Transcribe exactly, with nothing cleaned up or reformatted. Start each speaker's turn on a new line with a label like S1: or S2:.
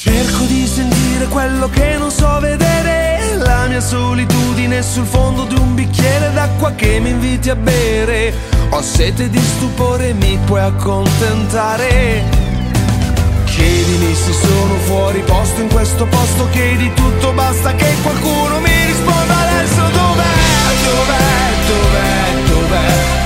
S1: Cerco di sentire quello che non so vedere, la mia solitudine sul fondo di un bicchiere d'acqua che mi inviti a bere. Ho sete di stupore, mi puoi accontentare? Chiedimi se sono fuori posto in questo posto, chiedi tutto, basta che qualcuno mi risponda adesso. Dov'è, dov'è, dov'è, dov'è?